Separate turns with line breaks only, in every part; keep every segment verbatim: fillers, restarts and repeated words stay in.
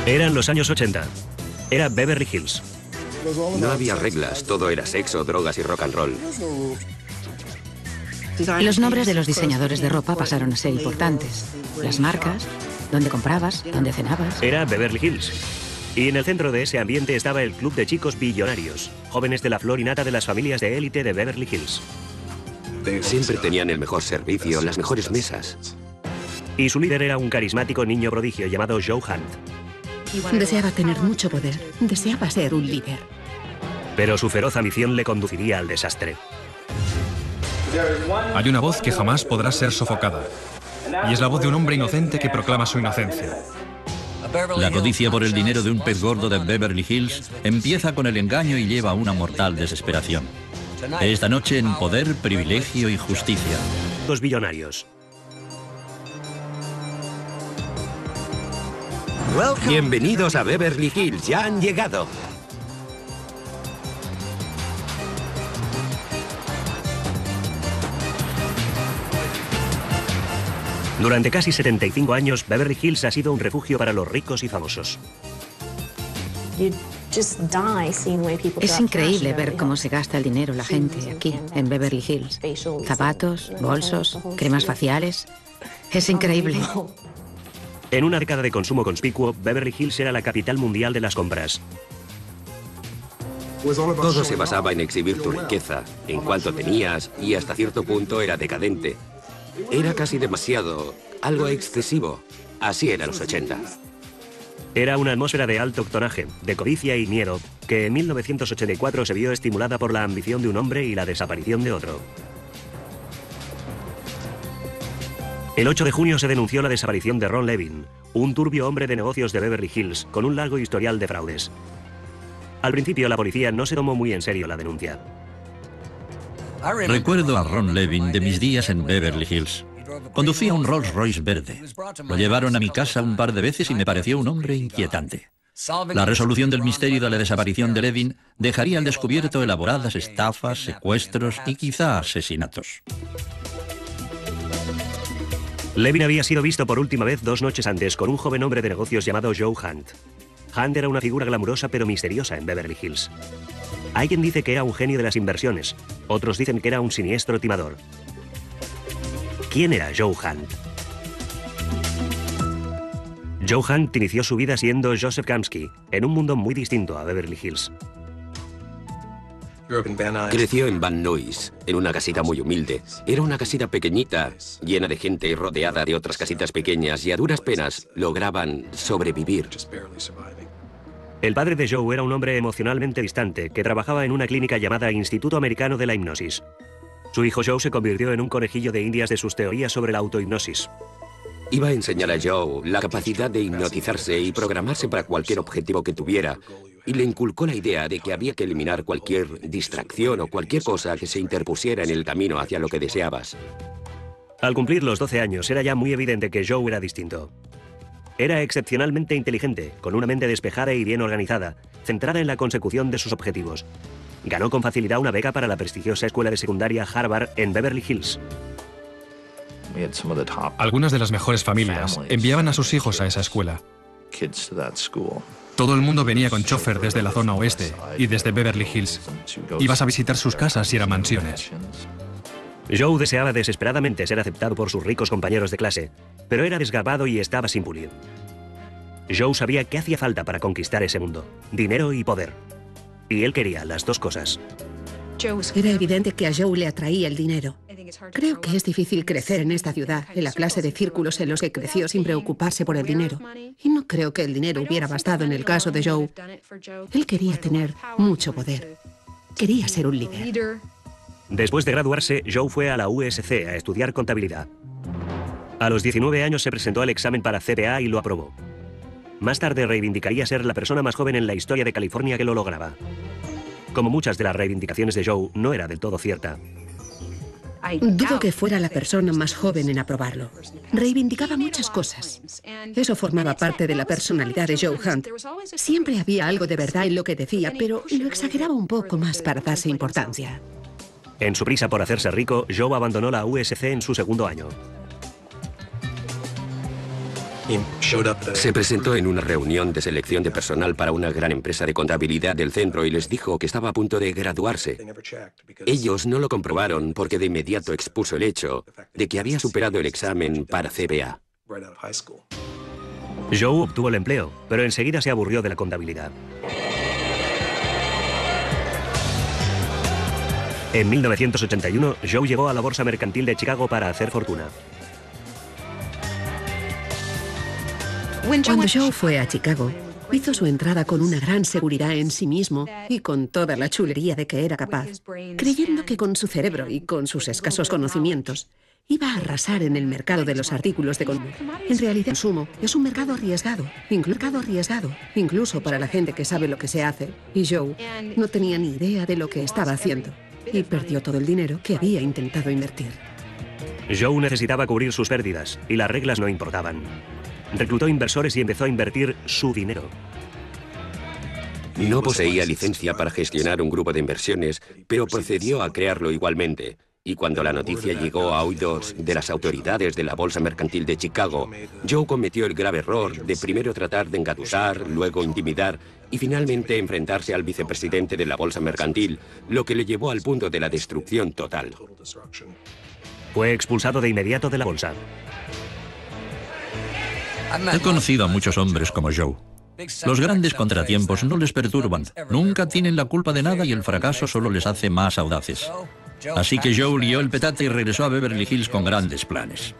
Eran los años ochenta. Era Beverly Hills.
No había reglas, todo era sexo, drogas y rock and roll.
Los nombres de los diseñadores de ropa pasaron a ser importantes. Las marcas, dónde comprabas, dónde cenabas.
Era Beverly Hills. Y en el centro de ese ambiente estaba el club de chicos billonarios, jóvenes de la flor y nata de las familias de élite de Beverly Hills.
Siempre tenían el mejor servicio, las mejores mesas.
Y su líder era un carismático niño prodigio llamado Joe Hunt.
Deseaba tener mucho poder, deseaba ser un líder.
Pero su feroz ambición le conduciría al desastre.
Hay una voz que jamás podrá ser sofocada. Y es la voz de un hombre inocente que proclama su inocencia.
La codicia por el dinero de un pez gordo de Beverly Hills empieza con el engaño y lleva a una mortal desesperación. Esta noche en Poder, Privilegio y Justicia.
Dos billonarios.
Bienvenidos a Beverly Hills, ya han llegado.
Durante casi setenta y cinco años, Beverly Hills ha sido un refugio para los ricos y famosos.
Es increíble ver cómo se gasta el dinero la gente aquí, en Beverly Hills. Zapatos, bolsos, cremas faciales. Es increíble.
En una década de consumo conspicuo, Beverly Hills era la capital mundial de las compras.
Todo se basaba en exhibir tu riqueza, en cuanto tenías, y hasta cierto punto era decadente. Era casi demasiado, algo excesivo. Así eran los ochenta.
Era una atmósfera de alto octonaje, de codicia y miedo, que en mil novecientos ochenta y cuatro se vio estimulada por la ambición de un hombre y la desaparición de otro. El ocho de junio se denunció la desaparición de Ron Levin, un turbio hombre de negocios de Beverly Hills con un largo historial de fraudes. Al principio la policía no se tomó muy en serio la denuncia.
Recuerdo a Ron Levin de mis días en Beverly Hills. Conducía un Rolls Royce verde. Lo llevaron a mi casa un par de veces y me pareció un hombre inquietante. La resolución del misterio de la desaparición de Levin dejaría al descubierto elaboradas estafas, secuestros y quizá asesinatos.
Levin había sido visto por última vez dos noches antes con un joven hombre de negocios llamado Joe Hunt. Hunt era una figura glamurosa pero misteriosa en Beverly Hills. Hay quien dice que era un genio de las inversiones, otros dicen que era un siniestro timador. ¿Quién era Joe Hunt? Joe Hunt inició su vida siendo Joseph Kamsky, en un mundo muy distinto a Beverly Hills.
Creció en Van Nuys, en una casita muy humilde. Era una casita pequeñita, llena de gente y rodeada de otras casitas pequeñas, y a duras penas lograban sobrevivir.
El padre de Joe era un hombre emocionalmente distante que trabajaba en una clínica llamada Instituto Americano de la Hipnosis. Su hijo Joe se convirtió en un conejillo de indias de sus teorías sobre la autohipnosis.
Iba a enseñar a Joe la capacidad de hipnotizarse y programarse para cualquier objetivo que tuviera, y le inculcó la idea de que había que eliminar cualquier distracción o cualquier cosa que se interpusiera en el camino hacia lo que deseabas.
Al cumplir los doce años era ya muy evidente que Joe era distinto. Era excepcionalmente inteligente, con una mente despejada y bien organizada, centrada en la consecución de sus objetivos. Ganó con facilidad una beca para la prestigiosa escuela de secundaria Harvard en Beverly Hills.
Algunas de las mejores familias enviaban a sus hijos a esa escuela. Todo el mundo venía con chofer desde la zona oeste y desde Beverly Hills. Ibas a visitar sus casas y eran mansiones.
Joe deseaba desesperadamente ser aceptado por sus ricos compañeros de clase, pero era desgarbado y estaba sin pulir. Joe sabía que hacía falta para conquistar ese mundo: dinero y poder. Y él quería las dos cosas.
Era evidente que a Joe le atraía el dinero. Creo que es difícil crecer en esta ciudad, en la clase de círculos en los que creció sin preocuparse por el dinero. Y no creo que el dinero hubiera bastado en el caso de Joe. Él quería tener mucho poder. Quería ser un líder.
Después de graduarse, Joe fue a la U S C a estudiar contabilidad. A los diecinueve años se presentó al examen para C P A y lo aprobó. Más tarde reivindicaría ser la persona más joven en la historia de California que lo lograba. Como muchas de las reivindicaciones de Joe, no era del todo cierta.
Dudo que fuera la persona más joven en aprobarlo. Reivindicaba muchas cosas. Eso formaba parte de la personalidad de Joe Hunt. Siempre había algo de verdad en lo que decía, pero lo exageraba un poco más para darse importancia.
En su prisa por hacerse rico, Joe abandonó la U S C en su segundo año.
Se presentó en una reunión de selección de personal para una gran empresa de contabilidad del centro y les dijo que estaba a punto de graduarse. Ellos no lo comprobaron porque de inmediato expuso el hecho de que había superado el examen para C B A.
Joe obtuvo el empleo, pero enseguida se aburrió de la contabilidad. En mil novecientos ochenta y uno, Joe llegó a la Bolsa Mercantil de Chicago para hacer fortuna.
Cuando Joe fue a Chicago, hizo su entrada con una gran seguridad en sí mismo y con toda la chulería de que era capaz, creyendo que con su cerebro y con sus escasos conocimientos iba a arrasar en el mercado de los artículos de consumo. En realidad, el consumo es un mercado arriesgado, mercado arriesgado, incluso para la gente que sabe lo que se hace. Y Joe no tenía ni idea de lo que estaba haciendo y perdió todo el dinero que había intentado invertir.
Joe necesitaba cubrir sus pérdidas y las reglas no importaban. Reclutó inversores y empezó a invertir su dinero.
No poseía licencia para gestionar un grupo de inversiones, pero procedió a crearlo igualmente. Y cuando la noticia llegó a oídos de las autoridades de la Bolsa Mercantil de Chicago, Joe cometió el grave error de primero tratar de engatusar, luego intimidar y finalmente enfrentarse al vicepresidente de la Bolsa Mercantil, lo que le llevó al punto de la destrucción total.
Fue expulsado de inmediato de la bolsa.
He conocido a muchos hombres como Joe. Los grandes contratiempos no les perturban, nunca tienen la culpa de nada y el fracaso solo les hace más audaces. Así que Joe lió el petate y regresó a Beverly Hills con grandes planes.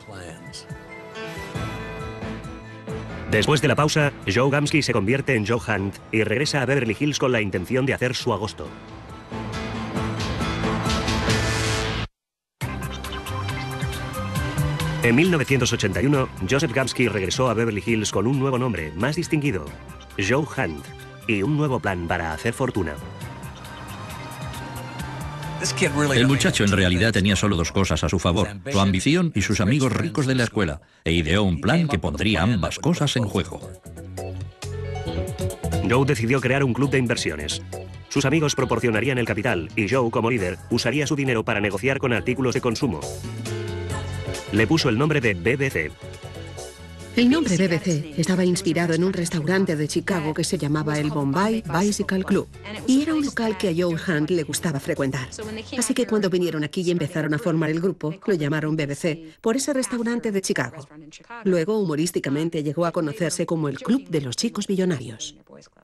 Después de la pausa, Joe Gamsky se convierte en Joe Hunt y regresa a Beverly Hills con la intención de hacer su agosto. En mil novecientos ochenta y uno, Joseph Gamsky regresó a Beverly Hills con un nuevo nombre, más distinguido, Joe Hunt, y un nuevo plan para hacer fortuna.
El muchacho en realidad tenía solo dos cosas a su favor, su ambición y sus amigos ricos de la escuela, e ideó un plan que pondría ambas cosas en juego.
Joe decidió crear un club de inversiones. Sus amigos proporcionarían el capital y Joe, como líder, usaría su dinero para negociar con artículos de consumo. Le puso el nombre de B B C.
El nombre B B C estaba inspirado en un restaurante de Chicago que se llamaba el Bombay Bicycle Club y era un local que a Joe Hunt le gustaba frecuentar. Así que cuando vinieron aquí y empezaron a formar el grupo, lo llamaron B B C por ese restaurante de Chicago. Luego, humorísticamente, llegó a conocerse como el Club de los Chicos Millonarios.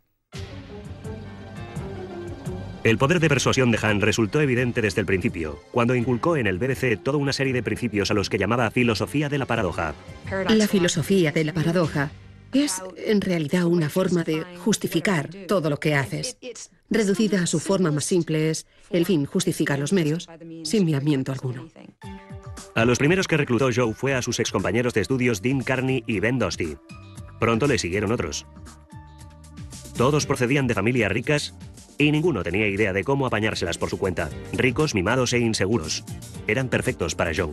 El poder de persuasión de Hunt resultó evidente desde el principio, cuando inculcó en el B B C toda una serie de principios a los que llamaba filosofía de la paradoja.
La filosofía de la paradoja es, en realidad, una forma de justificar todo lo que haces. Reducida a su forma más simple es, el fin justifica los medios, sin miramiento alguno.
A los primeros que reclutó Joe fue a sus excompañeros de estudios Dean Carney y Ben Dosti. Pronto le siguieron otros. Todos procedían de familias ricas y ninguno tenía idea de cómo apañárselas por su cuenta. Ricos, mimados e inseguros. Eran perfectos para Joe.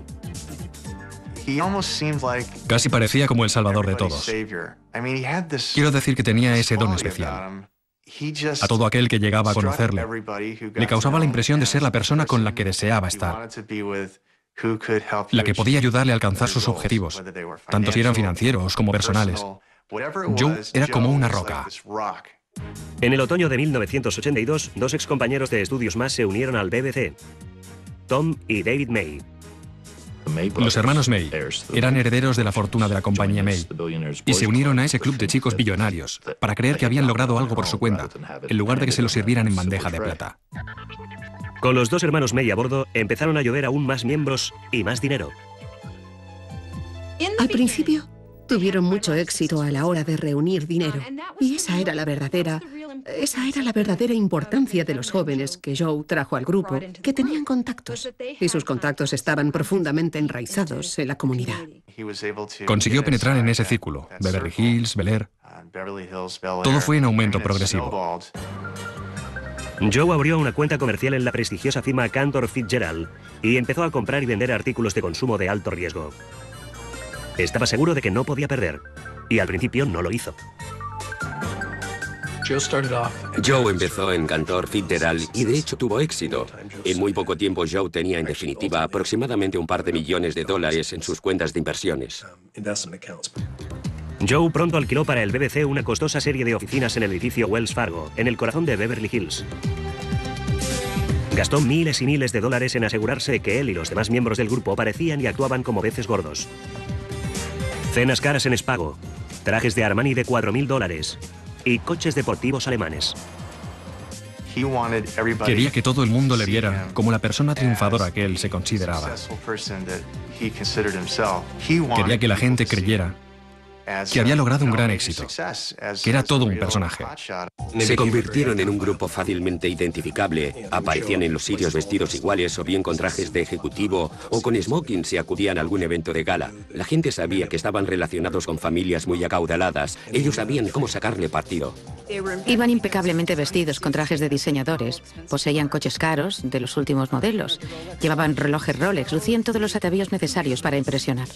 Casi parecía como el salvador de todos. Quiero decir que tenía ese don especial. A todo aquel que llegaba a conocerle, le causaba la impresión de ser la persona con la que deseaba estar, la que podía ayudarle a alcanzar sus objetivos, tanto si eran financieros como personales. Joe era como una roca.
En el otoño de mil novecientos ochenta y dos, dos excompañeros de estudios más se unieron al B B C, Tom y David May.
Los hermanos May eran herederos de la fortuna de la compañía May y se unieron a ese club de chicos billonarios para creer que habían logrado algo por su cuenta, en lugar de que se lo sirvieran en bandeja de plata.
Con los dos hermanos May a bordo, empezaron a llover aún más miembros y más dinero.
Al principio, tuvieron mucho éxito a la hora de reunir dinero. Y esa era la verdadera, esa era la verdadera importancia de los jóvenes que Joe trajo al grupo, que tenían contactos. Y sus contactos estaban profundamente enraizados en la comunidad.
Consiguió penetrar en ese círculo. Beverly Hills, Bel Air. Todo fue en aumento progresivo.
Joe abrió una cuenta comercial en la prestigiosa firma Cantor Fitzgerald y empezó a comprar y vender artículos de consumo de alto riesgo. Estaba seguro de que no podía perder, y al principio no lo hizo.
Joe empezó en Cantor Fitzgerald y de hecho tuvo éxito. En muy poco tiempo Joe tenía en definitiva aproximadamente un par de millones de dólares en sus cuentas de inversiones.
Joe pronto alquiló para el B B C una costosa serie de oficinas en el edificio Wells Fargo, en el corazón de Beverly Hills. Gastó miles y miles de dólares en asegurarse de que él y los demás miembros del grupo parecían y actuaban como peces gordos. Cenas caras en Spago, trajes de Armani de cuatro mil dólares y coches deportivos alemanes.
Quería que todo el mundo le viera como la persona triunfadora que él se consideraba. Quería que la gente creyera que había logrado un gran éxito, que era todo un personaje.
Se convirtieron en un grupo fácilmente identificable. Aparecían en los sitios vestidos iguales o bien con trajes de ejecutivo o con smoking si acudían a algún evento de gala. La gente sabía que estaban relacionados con familias muy acaudaladas. Ellos sabían cómo sacarle partido.
Iban impecablemente vestidos con trajes de diseñadores, poseían coches caros de los últimos modelos, llevaban relojes Rolex, lucían todos los atavíos necesarios para impresionar.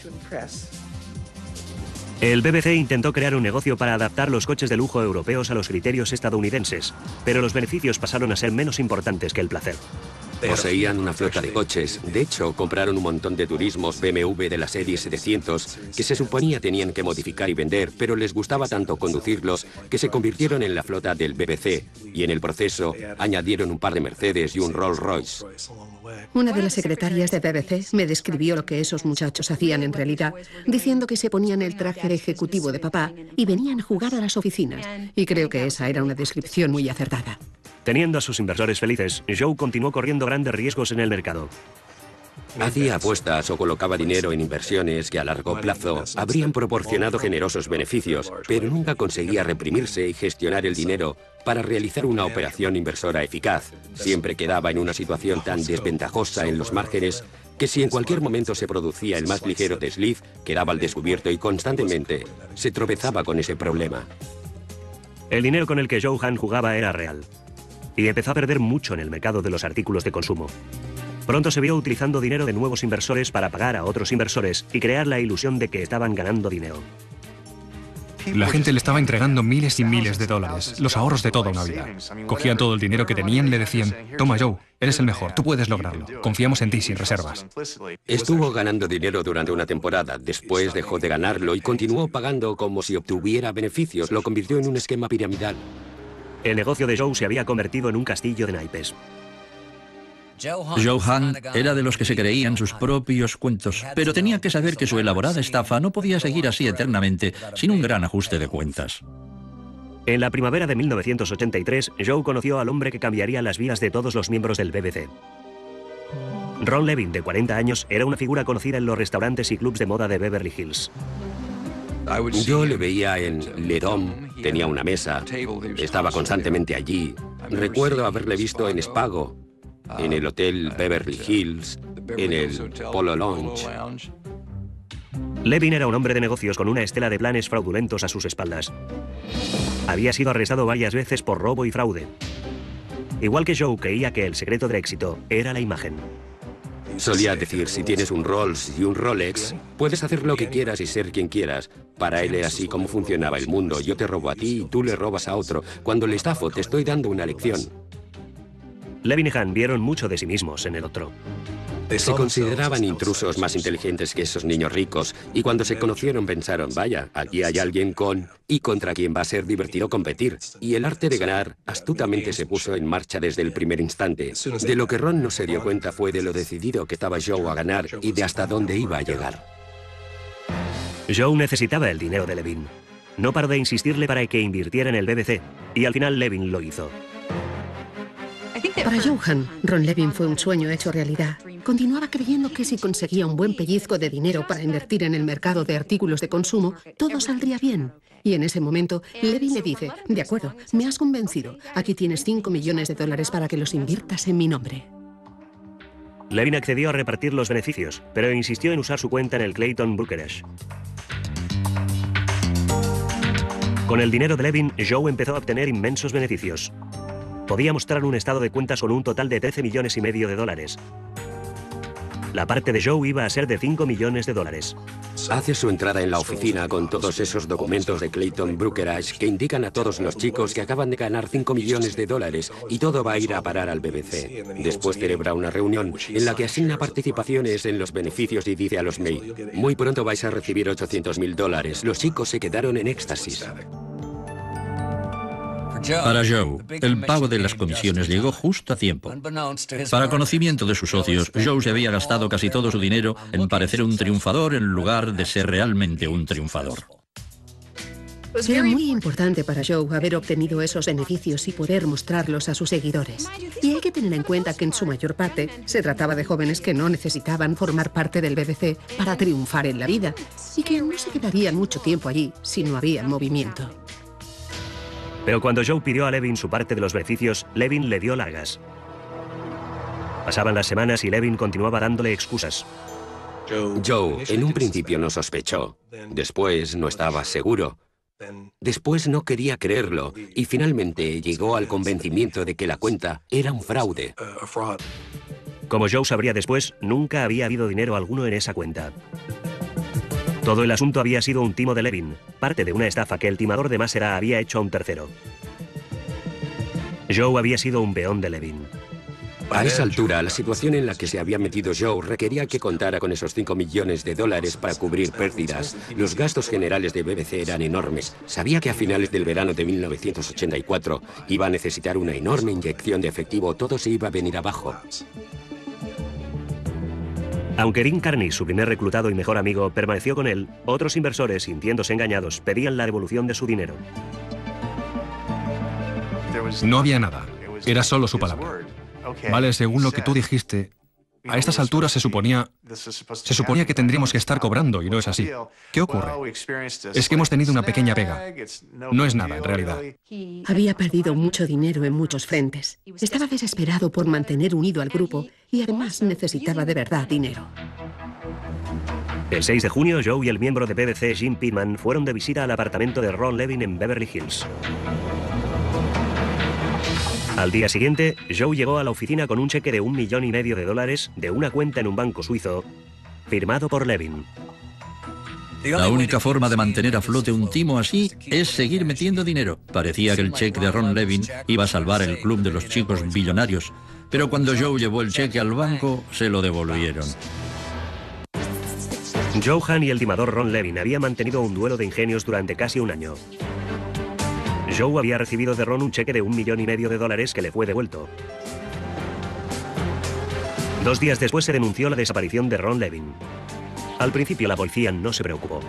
El B B C intentó crear un negocio para adaptar los coches de lujo europeos a los criterios estadounidenses, pero los beneficios pasaron a ser menos importantes que el placer.
Poseían una flota de coches. De hecho, compraron un montón de turismos B M W de la serie setecientos que se suponía tenían que modificar y vender, pero les gustaba tanto conducirlos que se convirtieron en la flota del B B C y en el proceso añadieron un par de Mercedes y un Rolls Royce.
Una de las secretarias de B B C me describió lo que esos muchachos hacían en realidad, diciendo que se ponían el traje de ejecutivo de papá y venían a jugar a las oficinas. Y creo que esa era una descripción muy acertada.
Teniendo a sus inversores felices, Joe continuó corriendo grandes riesgos en el mercado.
Hacía apuestas o colocaba dinero en inversiones que a largo plazo habrían proporcionado generosos beneficios, pero nunca conseguía reprimirse y gestionar el dinero para realizar una operación inversora eficaz. Siempre quedaba en una situación tan desventajosa en los márgenes que si en cualquier momento se producía el más ligero desliz, quedaba al descubierto y constantemente se tropezaba con ese problema.
El dinero con el que Joe Hahn jugaba era real y empezó a perder mucho en el mercado de los artículos de consumo. Pronto se vio utilizando dinero de nuevos inversores para pagar a otros inversores y crear la ilusión de que estaban ganando dinero.
La gente le estaba entregando miles y miles de dólares, los ahorros de toda una vida. Cogían todo el dinero que tenían y le decían: toma Joe, eres el mejor, tú puedes lograrlo, confiamos en ti sin reservas.
Estuvo ganando dinero durante una temporada, después dejó de ganarlo y continuó pagando como si obtuviera beneficios, lo convirtió en un esquema piramidal.
El negocio de Joe se había convertido en un castillo de naipes.
Joe Hahn era de los que se creían sus propios cuentos, pero tenía que saber que su elaborada estafa no podía seguir así eternamente sin un gran ajuste de cuentas.
En la primavera de mil novecientos ochenta y tres, Joe conoció al hombre que cambiaría las vidas de todos los miembros del B B C. Ron Levin, de cuarenta años, era una figura conocida en los restaurantes y clubs de moda de Beverly Hills.
Yo le veía en Le Dom, tenía una mesa, estaba constantemente allí. Recuerdo haberle visto en Spago, en el Hotel Beverly Hills, en el Polo Lounge.
Levin era un hombre de negocios con una estela de planes fraudulentos a sus espaldas. Había sido arrestado varias veces por robo y fraude. Igual que Joe, creía que el secreto del éxito era la imagen.
Solía decir, si tienes un Rolls y un Rolex, puedes hacer lo que quieras y ser quien quieras. Para él era así como funcionaba el mundo. Yo te robo a ti y tú le robas a otro. Cuando le estafo, te estoy dando una lección.
Levin y Hahn vieron mucho de sí mismos en el otro.
Se consideraban intrusos más inteligentes que esos niños ricos, y cuando se conocieron pensaron, vaya, aquí hay alguien con y contra quien va a ser divertido competir. Y el arte de ganar astutamente se puso en marcha desde el primer instante. De lo que Ron no se dio cuenta fue de lo decidido que estaba Joe a ganar y de hasta dónde iba a llegar.
Joe necesitaba el dinero de Levin. No paró de insistirle para que invirtiera en el B B C, y al final Levin lo hizo.
Para Joe Hahn, Ron Levin fue un sueño hecho realidad. Continuaba creyendo que si conseguía un buen pellizco de dinero para invertir en el mercado de artículos de consumo, todo saldría bien. Y en ese momento, Levin le dice, de acuerdo, me has convencido. Aquí tienes cinco millones de dólares para que los inviertas en mi nombre.
Levin accedió a repartir los beneficios, pero insistió en usar su cuenta en el Clayton Brokerage. Con el dinero de Levin, Joe empezó a obtener inmensos beneficios. Podía mostrar un estado de cuentas con un total de trece millones y medio de dólares. La parte de Joe iba a ser de cinco millones de dólares.
Hace su entrada en la oficina con todos esos documentos de Clayton Brokerage que indican a todos los chicos que acaban de ganar cinco millones de dólares y todo va a ir a parar al B B C. Después celebra una reunión en la que asigna participaciones en los beneficios y dice a los May: muy pronto vais a recibir ochocientos mil dólares. Los chicos se quedaron en éxtasis.
Para Joe, el pago de las comisiones llegó justo a tiempo. Para conocimiento de sus socios, Joe se había gastado casi todo su dinero en parecer un triunfador en lugar de ser realmente un triunfador.
Era muy importante para Joe haber obtenido esos beneficios y poder mostrarlos a sus seguidores. Y hay que tener en cuenta que en su mayor parte se trataba de jóvenes que no necesitaban formar parte del B B C para triunfar en la vida y que no se quedarían mucho tiempo allí si no había movimiento.
Pero cuando Joe pidió a Levin su parte de los beneficios, Levin le dio largas. Pasaban las semanas y Levin continuaba dándole excusas.
Joe en un principio no sospechó, después no estaba seguro, después no quería creerlo y finalmente llegó al convencimiento de que la cuenta era un fraude.
Como Joe sabría después, nunca había habido dinero alguno en esa cuenta. Todo el asunto había sido un timo de Levin, parte de una estafa que el timador de Masera había hecho a un tercero. Joe había sido un peón de Levin.
A esa altura, la situación en la que se había metido Joe requería que contara con esos cinco millones de dólares para cubrir pérdidas. Los gastos generales de B B C eran enormes. Sabía que a finales del verano de mil novecientos ochenta y cuatro iba a necesitar una enorme inyección de efectivo. Todo se iba a venir abajo.
Aunque Dean Carney, su primer reclutado y mejor amigo, permaneció con él, otros inversores, sintiéndose engañados, pedían la devolución de su dinero.
No había nada. Era solo su palabra. Vale, según lo que tú dijiste, a estas alturas se suponía, se suponía que tendríamos que estar cobrando y no es así. ¿Qué ocurre? Es que hemos tenido una pequeña pega. No es nada, en realidad.
Había perdido mucho dinero en muchos frentes. Estaba desesperado por mantener unido al grupo y además necesitaba de verdad dinero.
El seis de junio, Joe y el miembro de B B C, Jim Pittman, fueron de visita al apartamento de Ron Levin en Beverly Hills. Al día siguiente, Joe llegó a la oficina con un cheque de un millón y medio de dólares de una cuenta en un banco suizo, firmado por Levin.
La única forma de mantener a flote un timo así es seguir metiendo dinero. Parecía que el cheque de Ron Levin iba a salvar el club de los chicos billonarios, pero cuando Joe llevó el cheque al banco, se lo devolvieron.
Joe Hahn y el timador Ron Levin habían mantenido un duelo de ingenios durante casi un año. Joe había recibido de Ron un cheque de un millón y medio de dólares que le fue devuelto. Dos días después se denunció la desaparición de Ron Levin. Al principio la policía no se preocupó.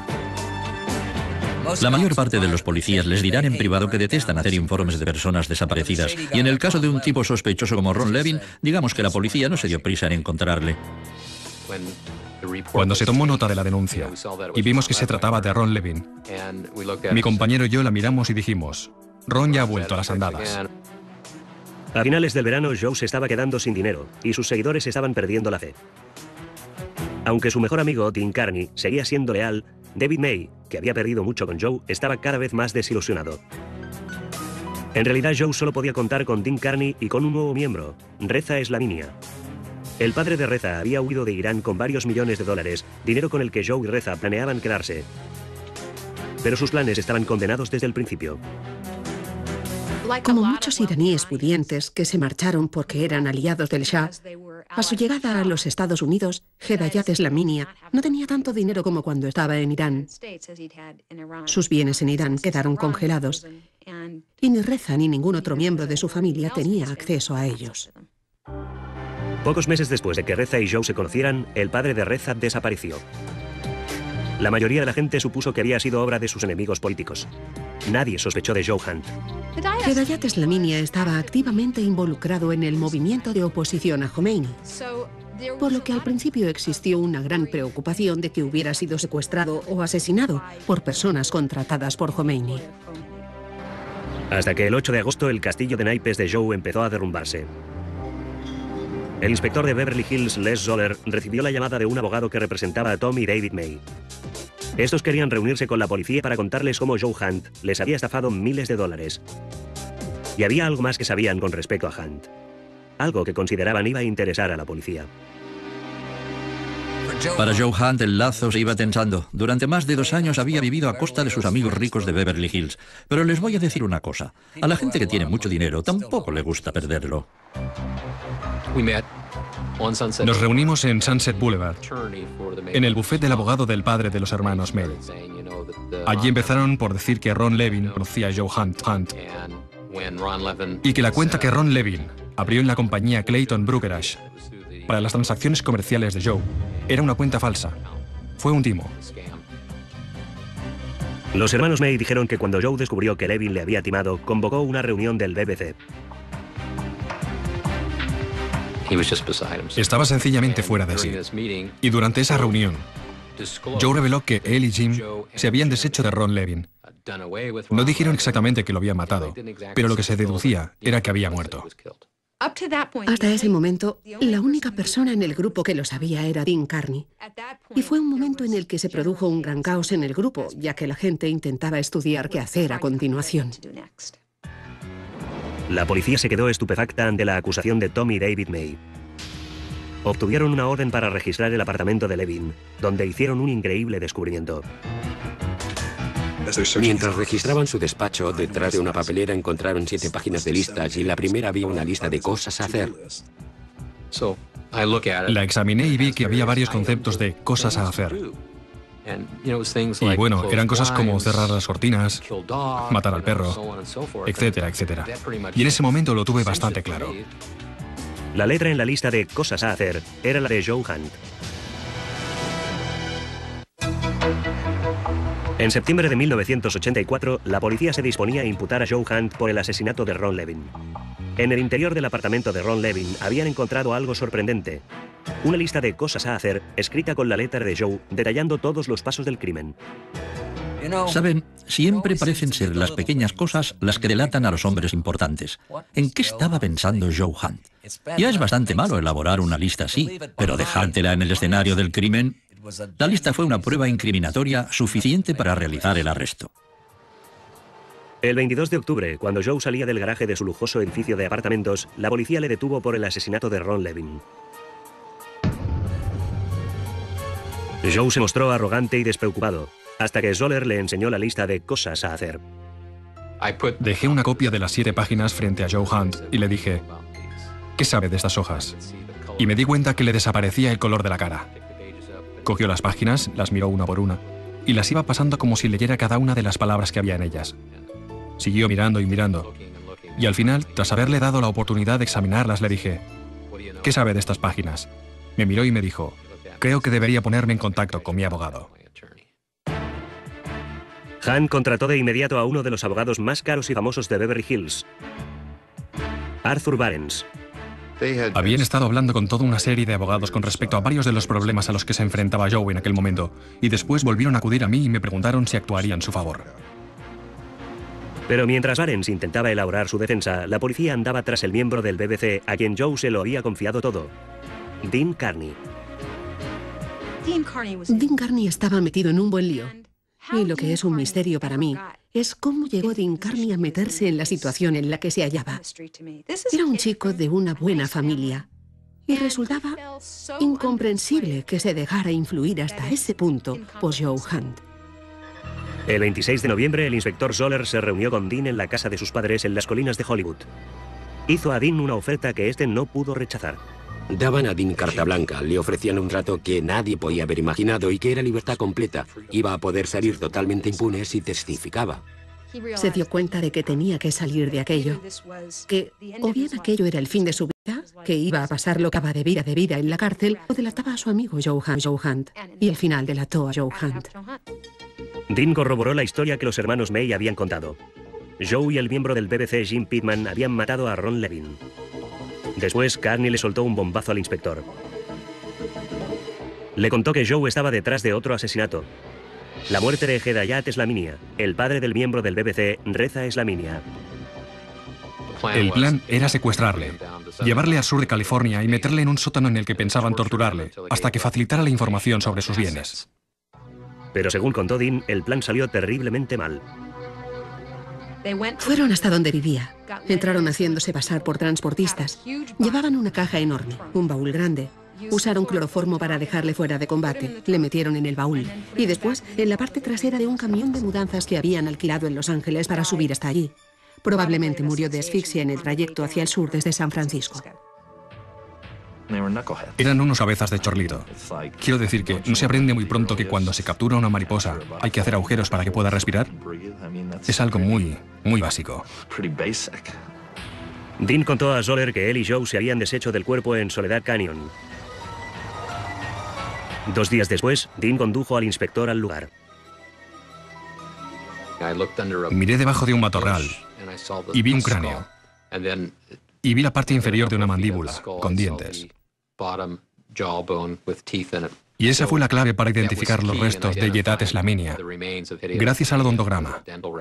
La mayor parte de los policías les dirán en privado que detestan hacer informes de personas desaparecidas. Y en el caso de un tipo sospechoso como Ron Levin, digamos que la policía no se dio prisa en encontrarle.
Cuando se tomó nota de la denuncia y vimos que se trataba de Ron Levin, mi compañero y yo la miramos y dijimos, Ron ya ha vuelto a las andadas.
A finales del verano, Joe se estaba quedando sin dinero y sus seguidores estaban perdiendo la fe. Aunque su mejor amigo, Dean Carney, seguía siendo leal, David May, que había perdido mucho con Joe, estaba cada vez más desilusionado. En realidad, Joe solo podía contar con Dean Carney y con un nuevo miembro, Reza Eslaminia. El padre de Reza había huido de Irán con varios millones de dólares, dinero con el que Joe y Reza planeaban quedarse. Pero sus planes estaban condenados desde el principio.
Como muchos iraníes pudientes que se marcharon porque eran aliados del Shah, a su llegada a los Estados Unidos, Hedayat Eslaminia no tenía tanto dinero como cuando estaba en Irán. Sus bienes en Irán quedaron congelados y ni Reza ni ningún otro miembro de su familia tenía acceso a ellos.
Pocos meses después de que Reza y Joe se conocieran, el padre de Reza desapareció. La mayoría de la gente supuso que había sido obra de sus enemigos políticos. Nadie sospechó de Joe Hunt.
Hedayat Eslaminia estaba activamente involucrado en el movimiento de oposición a Khomeini, por lo que al principio existió una gran preocupación de que hubiera sido secuestrado o asesinado por personas contratadas por Khomeini.
Hasta que el ocho de agosto el castillo de naipes de Joe empezó a derrumbarse. El inspector de Beverly Hills, Les Zoller, recibió la llamada de un abogado que representaba a Tom y David May. Estos querían reunirse con la policía para contarles cómo Joe Hunt les había estafado miles de dólares. Y había algo más que sabían con respecto a Hunt. Algo que consideraban iba a interesar a la policía.
Para Joe Hunt el lazo se iba tensando. Durante más de dos años había vivido a costa de sus amigos ricos de Beverly Hills. Pero les voy a decir una cosa. A la gente que tiene mucho dinero tampoco le gusta perderlo.
Nos reunimos en Sunset Boulevard, en el bufete del abogado del padre de los hermanos May. Allí empezaron por decir que Ron Levin conocía a Joe Hunt, Hunt y que la cuenta que Ron Levin abrió en la compañía Clayton Brokerage para las transacciones comerciales de Joe era una cuenta falsa. Fue un timo.
Los hermanos May dijeron que cuando Joe descubrió que Levin le había timado, convocó una reunión del B B C.
Estaba sencillamente fuera de sí. Y durante esa reunión, Joe reveló que él y Jim se habían deshecho de Ron Levin. No dijeron exactamente que lo habían matado, pero lo que se deducía era que había muerto.
Hasta ese momento, la única persona en el grupo que lo sabía era Dean Carney. Y fue un momento en el que se produjo un gran caos en el grupo, ya que la gente intentaba estudiar qué hacer a continuación.
La policía se quedó estupefacta ante la acusación de Tom y David May. Obtuvieron una orden para registrar el apartamento de Levin, donde hicieron un increíble descubrimiento.
Mientras registraban su despacho, detrás de una papelera encontraron siete páginas de listas y en la primera había una lista de cosas a hacer.
La examiné y vi que había varios conceptos de cosas a hacer. Y bueno, eran cosas como cerrar las cortinas, matar al perro, etcétera, etcétera. Y en ese momento lo tuve bastante claro.
La letra en la lista de cosas a hacer era la de Joe Hunt. En septiembre de mil novecientos ochenta y cuatro, la policía se disponía a imputar a Joe Hunt por el asesinato de Ron Levin. En el interior del apartamento de Ron Levin habían encontrado algo sorprendente. Una lista de cosas a hacer, escrita con la letra de Joe, detallando todos los pasos del crimen.
Saben, siempre parecen ser las pequeñas cosas las que delatan a los hombres importantes. ¿En qué estaba pensando Joe Hunt? Ya es bastante malo elaborar una lista así, pero dejártela en el escenario del crimen... La lista fue una prueba incriminatoria suficiente para realizar el arresto.
El veintidós de octubre, cuando Joe salía del garaje de su lujoso edificio de apartamentos, la policía le detuvo por el asesinato de Ron Levin. Joe se mostró arrogante y despreocupado, hasta que Zoller le enseñó la lista de cosas a hacer.
Dejé una copia de las siete páginas frente a Joe Hunt y le dije, ¿qué sabe de estas hojas? Y me di cuenta que le desaparecía el color de la cara. Cogió las páginas, las miró una por una, y las iba pasando como si leyera cada una de las palabras que había en ellas. Siguió mirando y mirando, y al final, tras haberle dado la oportunidad de examinarlas, le dije, ¿qué sabe de estas páginas? Me miró y me dijo, creo que debería ponerme en contacto con mi abogado.
Hunt contrató de inmediato a uno de los abogados más caros y famosos de Beverly Hills, Arthur Barnes.
Habían estado hablando con toda una serie de abogados con respecto a varios de los problemas a los que se enfrentaba Joe en aquel momento, y después volvieron a acudir a mí y me preguntaron si actuaría en su favor.
Pero mientras Barnes intentaba elaborar su defensa, la policía andaba tras el miembro del B B C a quien Joe se lo había confiado todo, Dean Carney.
Dean Carney estaba metido en un buen lío. Y lo que es un misterio para mí es cómo llegó Dean Carney a meterse en la situación en la que se hallaba. Era un chico de una buena familia y resultaba incomprensible que se dejara influir hasta ese punto por Joe Hunt.
El veintiséis de noviembre, el inspector Zoller se reunió con Dean en la casa de sus padres en las colinas de Hollywood. Hizo a Dean una oferta que este no pudo rechazar.
Daban a Dean carta blanca, le ofrecían un trato que nadie podía haber imaginado y que era libertad completa. Iba a poder salir totalmente impune si testificaba.
Se dio cuenta de que tenía que salir de aquello, que o bien aquello era el fin de su vida, que iba a pasar lo que acaba de vida de vida en la cárcel, o delataba a su amigo Joe Hunt, Joe Hunt, y al final delató a Joe Hunt.
Dean corroboró la historia que los hermanos May habían contado. Joe y el miembro del B B C, Jim Pittman, habían matado a Ron Levin. Después, Carney le soltó un bombazo al inspector. Le contó que Joe estaba detrás de otro asesinato. La muerte de Hedayat Eslaminia, el padre del miembro del B B C, Reza Eslaminia.
El plan era secuestrarle, llevarle al sur de California y meterle en un sótano en el que pensaban torturarle, hasta que facilitara la información sobre sus bienes.
Pero según contó Dean, el plan salió terriblemente mal.
Fueron hasta donde vivía. Entraron haciéndose pasar por transportistas. Llevaban una caja enorme, un baúl grande, Usaron cloroformo para dejarle fuera de combate. Le metieron en el baúl. Y después, en la parte trasera de un camión de mudanzas que habían alquilado en Los Ángeles para subir hasta allí. Probablemente murió de asfixia en el trayecto hacia el sur desde San Francisco.
Eran unos cabezas de chorlito. Quiero decir que no se aprende muy pronto que cuando se captura una mariposa hay que hacer agujeros para que pueda respirar. Es algo muy, muy básico.
Dean contó a Zoller que él y Joe se habían deshecho del cuerpo en Soledad Canyon. Dos días después, Dean condujo al inspector al lugar.
Miré debajo de un matorral y vi un cráneo. Y vi la parte inferior de una mandíbula, con dientes. Y esa fue la clave para identificar los restos de Yedat Slaminia, gracias al odontograma.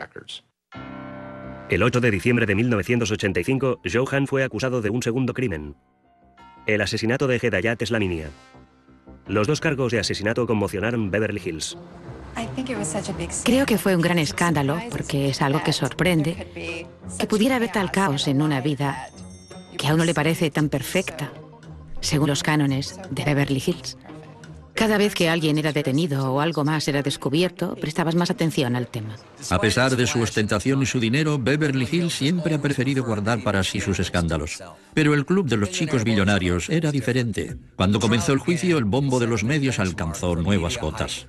El ocho de diciembre de mil novecientos ochenta y cinco, Joe Hunt fue acusado de un segundo crimen: el asesinato de Hedayat Slaminia. Los dos cargos de asesinato conmocionaron Beverly Hills.
Creo que fue un gran escándalo, porque es algo que sorprende, que pudiera haber tal caos en una vida que a uno le parece tan perfecta, según los cánones de Beverly Hills. Cada vez que alguien era detenido o algo más era descubierto, prestabas más atención al tema.
A pesar de su ostentación y su dinero, Beverly Hills siempre ha preferido guardar para sí sus escándalos. Pero el club de los chicos billonarios era diferente. Cuando comenzó el juicio, el bombo de los medios alcanzó nuevas cotas.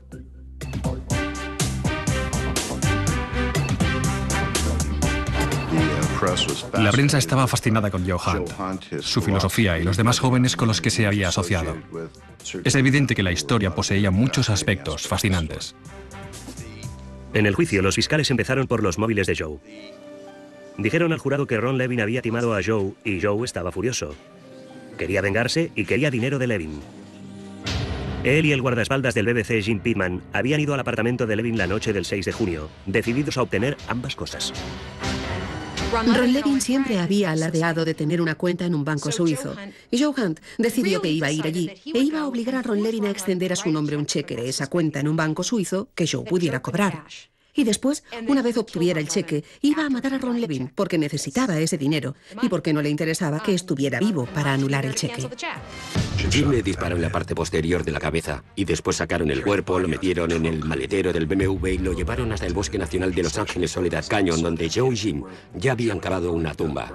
La prensa estaba fascinada con Joe Hunt, su filosofía y los demás jóvenes con los que se había asociado. Es evidente que la historia poseía muchos aspectos fascinantes.
En el juicio, los fiscales empezaron por los móviles de Joe. Dijeron al jurado que Ron Levin había timado a Joe y Joe estaba furioso. Quería vengarse y quería dinero de Levin. Él y el guardaespaldas del B B C, Jim Pittman, habían ido al apartamento de Levin la noche del seis de junio, decididos a obtener ambas cosas.
Ron Levin siempre había alardeado de tener una cuenta en un banco suizo. Y Joe Hunt decidió que iba a ir allí e iba a obligar a Ron Levin a extender a su nombre un cheque de esa cuenta en un banco suizo que Joe pudiera cobrar. Y después, una vez obtuviera el cheque, iba a matar a Ron Levin porque necesitaba ese dinero y porque no le interesaba que estuviera vivo para anular el cheque.
Jim le disparó en la parte posterior de la cabeza y después sacaron el cuerpo, lo metieron en el maletero del B M W y lo llevaron hasta el Bosque Nacional de Los Ángeles Soledad Canyon, donde Joe y Jim ya habían cavado una tumba.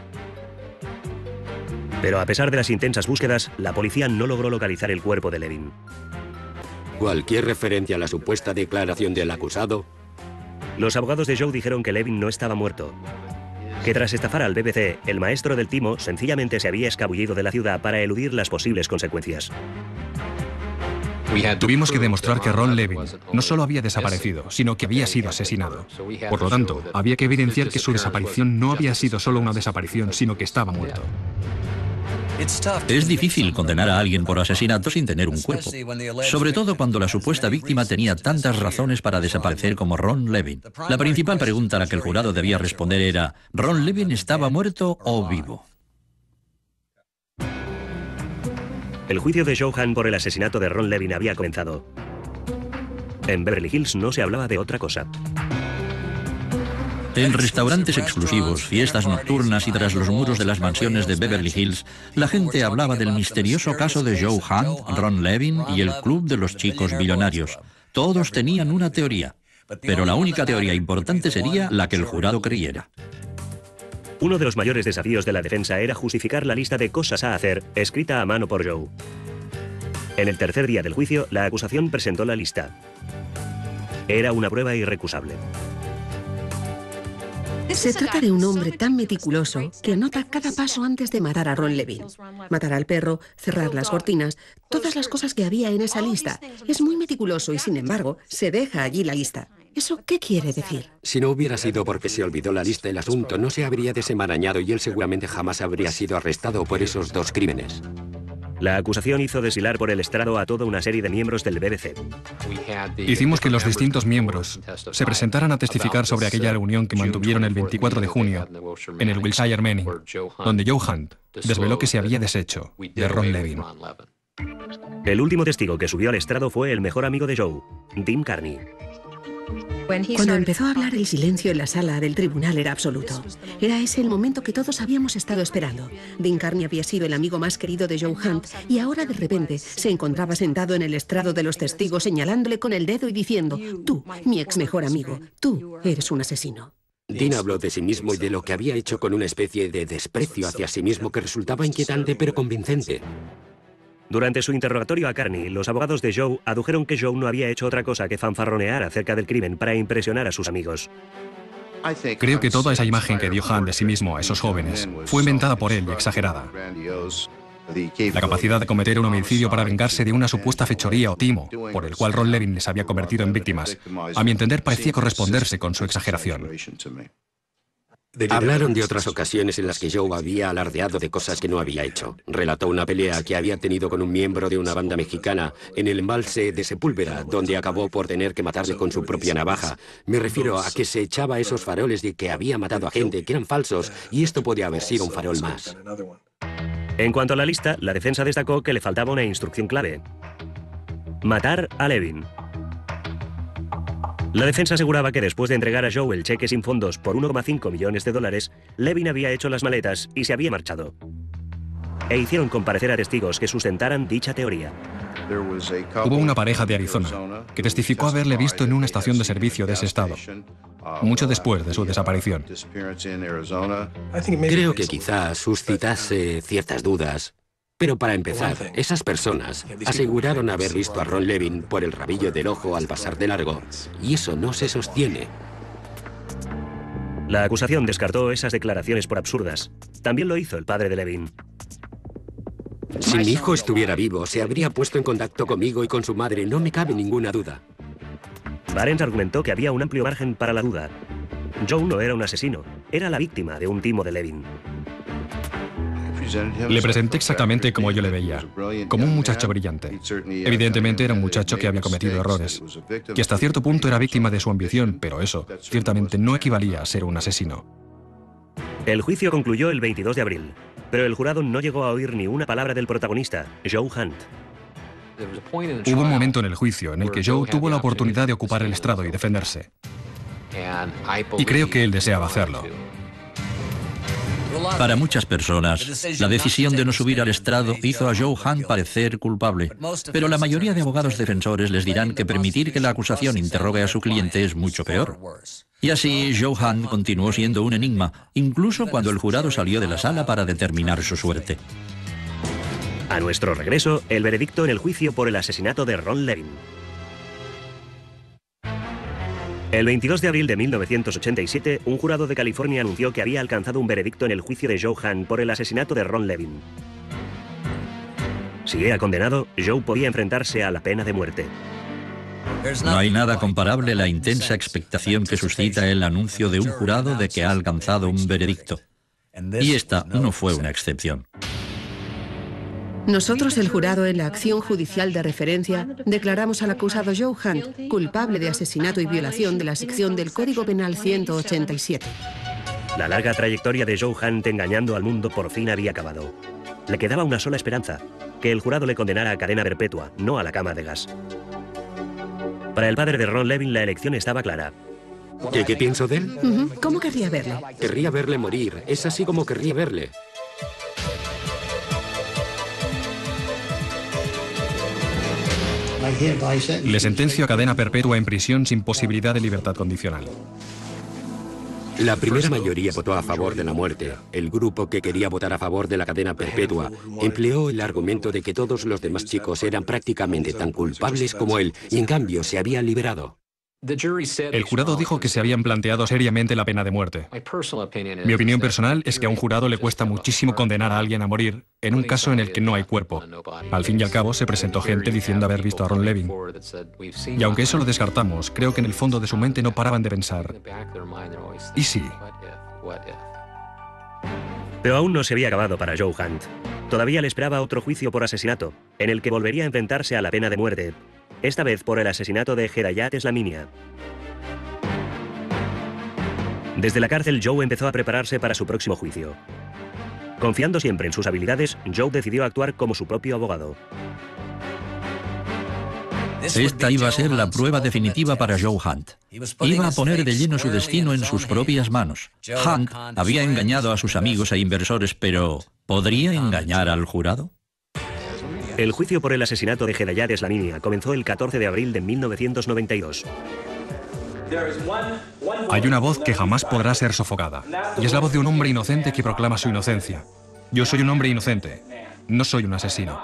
Pero a pesar de las intensas búsquedas, la policía no logró localizar el cuerpo de Levin.
Cualquier referencia a la supuesta declaración del acusado.
Los abogados de Joe dijeron que Levin no estaba muerto, que tras estafar al B B C, el maestro del timo sencillamente se había escabullido de la ciudad para eludir las posibles consecuencias.
Tuvimos que demostrar que Ron Levin no solo había desaparecido, sino que había sido asesinado. Por lo tanto, había que evidenciar que su desaparición no había sido solo una desaparición, sino que estaba muerto.
Es difícil condenar a alguien por asesinato sin tener un cuerpo, sobre todo cuando la supuesta víctima tenía tantas razones para desaparecer como Ron Levin. La principal pregunta a la que el jurado debía responder era: ¿Ron Levin estaba muerto o vivo?
El juicio de Joe Hunt por el asesinato de Ron Levin había comenzado. En Beverly Hills no se hablaba de otra cosa.
En restaurantes exclusivos, fiestas nocturnas y tras los muros de las mansiones de Beverly Hills, la gente hablaba del misterioso caso de Joe Hunt, Ron Levin y el club de los chicos billonarios. Todos tenían una teoría, pero la única teoría importante sería la que el jurado creyera.
Uno de los mayores desafíos de la defensa era justificar la lista de cosas a hacer, escrita a mano por Joe. En el tercer día del juicio, la acusación presentó la lista. Era una prueba irrecusable.
Se trata de un hombre tan meticuloso que anota cada paso antes de matar a Ron Levin. Matar al perro, cerrar las cortinas, todas las cosas que había en esa lista. Es muy meticuloso y, sin embargo, se deja allí la lista. ¿Eso qué quiere decir?
Si no hubiera sido porque se olvidó la lista, el asunto no se habría desenmarañado y él seguramente jamás habría sido arrestado por esos dos crímenes.
La acusación hizo deshilar por el estrado a toda una serie de miembros del B B C.
Hicimos que los distintos miembros se presentaran a testificar sobre aquella reunión que mantuvieron el veinticuatro de junio en el Wilshire Manning, donde Joe Hunt desveló que se había deshecho de Ron Levin.
El último testigo que subió al estrado fue el mejor amigo de Joe, Dean Carney.
Cuando empezó a hablar, el silencio en la sala del tribunal era absoluto. Era ese el momento que todos habíamos estado esperando. Dean Carney había sido el amigo más querido de Joe Hunt y ahora de repente se encontraba sentado en el estrado de los testigos señalándole con el dedo y diciendo: tú, mi ex mejor amigo, tú eres un asesino.
Dean habló de sí mismo y de lo que había hecho con una especie de desprecio hacia sí mismo que resultaba inquietante pero convincente.
Durante su interrogatorio a Carney, los abogados de Joe adujeron que Joe no había hecho otra cosa que fanfarronear acerca del crimen para impresionar a sus amigos.
Creo que toda esa imagen que dio Hunt de sí mismo a esos jóvenes fue inventada por él y exagerada. La capacidad de cometer un homicidio para vengarse de una supuesta fechoría o timo, por el cual Ron Levin les había convertido en víctimas, a mi entender parecía corresponderse con su exageración.
Hablaron de otras ocasiones en las que Joe había alardeado de cosas que no había hecho. Relató una pelea que había tenido con un miembro de una banda mexicana en el embalse de Sepúlveda, donde acabó por tener que matarle con su propia navaja. Me refiero a que se echaba esos faroles de que había matado a gente, que eran falsos, y esto podía haber sido un farol más.
En cuanto a la lista, la defensa destacó que le faltaba una instrucción clave: matar a Levin. La defensa aseguraba que después de entregar a Joe el cheque sin fondos por uno coma cinco millones de dólares, Levin había hecho las maletas y se había marchado. E hicieron comparecer a testigos que sustentaran dicha teoría.
Hubo una pareja de Arizona que testificó haberle visto en una estación de servicio de ese estado, mucho después de su desaparición.
Creo que quizás suscitase ciertas dudas. Pero para empezar, esas personas aseguraron haber visto a Ron Levin por el rabillo del ojo al pasar de largo, y eso no se sostiene.
La acusación descartó esas declaraciones por absurdas. También lo hizo el padre de Levin.
Si mi hijo estuviera vivo, se habría puesto en contacto conmigo y con su madre, no me cabe ninguna duda.
Barnes argumentó que había un amplio margen para la duda. Joe no era un asesino, era la víctima de un timo de Levin.
Le presenté exactamente como yo le veía, como un muchacho brillante. Evidentemente era un muchacho que había cometido errores, que hasta cierto punto era víctima de su ambición, pero eso ciertamente no equivalía a ser un asesino.
El juicio concluyó el veintidós de abril, pero el jurado no llegó a oír ni una palabra del protagonista, Joe Hunt.
Hubo un momento en el juicio en el que Joe tuvo la oportunidad de ocupar el estrado y defenderse. Y creo que él deseaba hacerlo.
Para muchas personas, la decisión de no subir al estrado hizo a Joe Hunt parecer culpable, pero la mayoría de abogados defensores les dirán que permitir que la acusación interrogue a su cliente es mucho peor. Y así, Joe Hunt continuó siendo un enigma, incluso cuando el jurado salió de la sala para determinar su suerte.
A nuestro regreso, el veredicto en el juicio por el asesinato de Ron Levin. El veintidós de abril de mil novecientos ochenta y siete, un jurado de California anunció que había alcanzado un veredicto en el juicio de Joe Hunt por el asesinato de Ron Levin. Si era condenado, Joe podía enfrentarse a la pena de muerte.
No hay nada comparable a la intensa expectación que suscita el anuncio de un jurado de que ha alcanzado un veredicto. Y esta no fue una excepción.
Nosotros, el jurado, en la acción judicial de referencia, declaramos al acusado Joe Hunt culpable de asesinato y violación de la sección del Código Penal ciento ochenta y siete.
La larga trayectoria de Joe Hunt engañando al mundo por fin había acabado. Le quedaba una sola esperanza, que el jurado le condenara a cadena perpetua, no a la cama de gas. Para el padre de Ron Levin la elección estaba clara.
¿Qué, qué pienso de él?
Uh-huh. ¿Cómo querría verle?
Querría verle morir. Es así como querría verle.
Le sentencio a cadena perpetua en prisión sin posibilidad de libertad condicional.
La primera mayoría votó a favor de la muerte. El grupo que quería votar a favor de la cadena perpetua empleó el argumento de que todos los demás chicos eran prácticamente tan culpables como él y en cambio se habían liberado.
El jurado dijo que se habían planteado seriamente la pena de muerte. Mi opinión personal es que a un jurado le cuesta muchísimo condenar a alguien a morir en un caso en el que no hay cuerpo. Al fin y al cabo, se presentó gente diciendo haber visto a Ron Levin. Y aunque eso lo descartamos, creo que en el fondo de su mente no paraban de pensar: ¿y sí?
Pero aún no se había acabado para Joe Hunt. Todavía le esperaba otro juicio por asesinato, en el que volvería a enfrentarse a la pena de muerte. Esta vez por el asesinato de Hedayat Slaminia. Desde la cárcel, Joe empezó a prepararse para su próximo juicio. Confiando siempre en sus habilidades, Joe decidió actuar como su propio abogado.
Esta iba a ser la prueba definitiva para Joe Hunt. Iba a poner de lleno su destino en sus propias manos. Hunt había engañado a sus amigos e inversores, pero ¿podría engañar al jurado?
El juicio por el asesinato de Hedayat Slaminia comenzó el catorce de abril de mil novecientos noventa y dos.
Hay una voz que jamás podrá ser sofocada, y es la voz de un hombre inocente que proclama su inocencia. Yo soy un hombre inocente, no soy un asesino.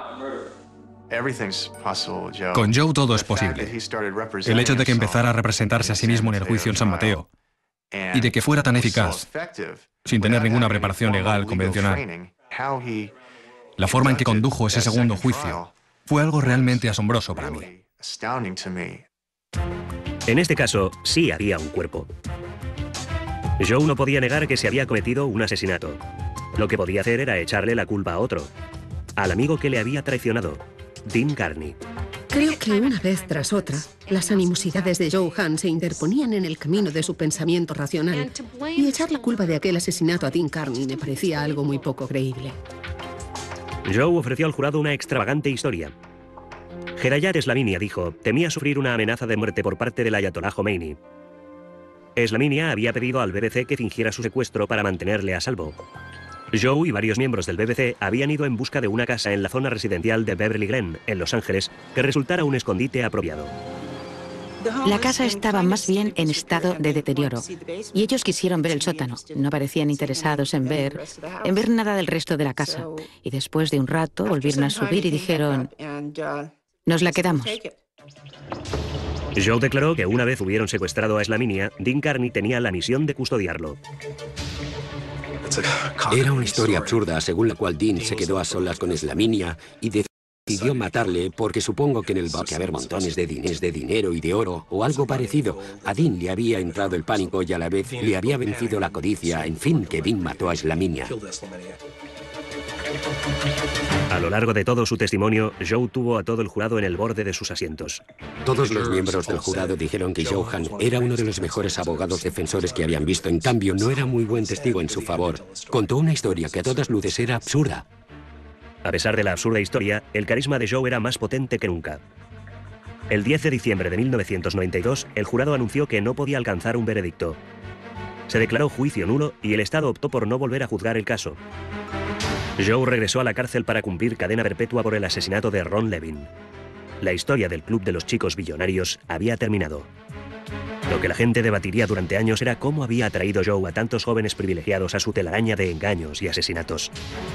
Con Joe todo es posible. El hecho de que empezara a representarse a sí mismo en el juicio en San Mateo, y de que fuera tan eficaz, sin tener ninguna preparación legal convencional. La forma en que condujo ese segundo juicio fue algo realmente asombroso para mí.
En este caso, sí había un cuerpo. Joe no podía negar que se había cometido un asesinato. Lo que podía hacer era echarle la culpa a otro, al amigo que le había traicionado, Dean Carney.
Creo que una vez tras otra, las animosidades de Joe Hunt se interponían en el camino de su pensamiento racional, y echar la culpa de aquel asesinato a Dean Carney me parecía algo muy poco creíble.
Joe ofreció al jurado una extravagante historia. Hedayat Slaminia, dijo, temía sufrir una amenaza de muerte por parte del ayatolá Khomeini. Slaminia había pedido al B B C que fingiera su secuestro para mantenerle a salvo. Joe y varios miembros del B B C habían ido en busca de una casa en la zona residencial de Beverly Glen, en Los Ángeles, que resultara un escondite apropiado.
La casa estaba más bien en estado de deterioro, y ellos quisieron ver el sótano. No parecían interesados en ver, en ver nada del resto de la casa. Y después de un rato volvieron a subir y dijeron, nos la quedamos.
Joe declaró que una vez hubieron secuestrado a Slaminia, Dean Carney tenía la misión de custodiarlo.
Era una historia absurda según la cual Dean se quedó a solas con Slaminia y decidió matarle porque supongo que en el bote haber montones de diners de dinero y de oro o algo parecido. A Dean le había entrado el pánico y a la vez le había vencido la codicia. En fin, que Dean mató a Slaminia.
A lo largo de todo su testimonio, Joe tuvo a todo el jurado en el borde de sus asientos.
Todos los miembros del jurado dijeron que Joe Hunt era uno de los mejores abogados defensores que habían visto. En cambio, no era muy buen testigo en su favor. Contó una historia que a todas luces era absurda.
A pesar de la absurda historia, el carisma de Joe era más potente que nunca. El diez de diciembre de mil novecientos noventa y dos, el jurado anunció que no podía alcanzar un veredicto. Se declaró juicio nulo y el Estado optó por no volver a juzgar el caso. Joe regresó a la cárcel para cumplir cadena perpetua por el asesinato de Ron Levin. La historia del Club de los Chicos Billonarios había terminado. Lo que la gente debatiría durante años era cómo había atraído Joe a tantos jóvenes privilegiados a su telaraña de engaños y asesinatos.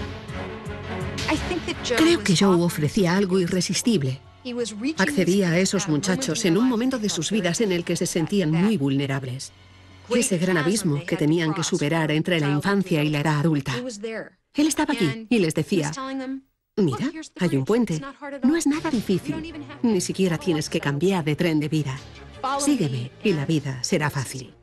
Creo que Joe ofrecía algo irresistible. Accedía a esos muchachos en un momento de sus vidas en el que se sentían muy vulnerables. Ese gran abismo que tenían que superar entre la infancia y la edad adulta. Él estaba allí y les decía, mira, hay un puente, no es nada difícil, ni siquiera tienes que cambiar de tren de vida. Sígueme y la vida será fácil.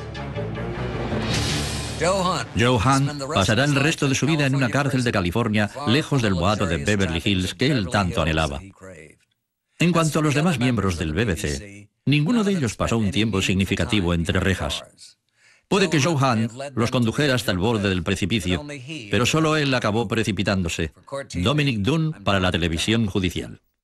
Joe Hunt pasará el resto de su vida en una cárcel de California, lejos del boato de Beverly Hills que él tanto anhelaba. En cuanto a los demás miembros del B B C, ninguno de ellos pasó un tiempo significativo entre rejas. Puede que Joe Hunt los condujera hasta el borde del precipicio, pero solo él acabó precipitándose. Dominic Dunne para la televisión judicial.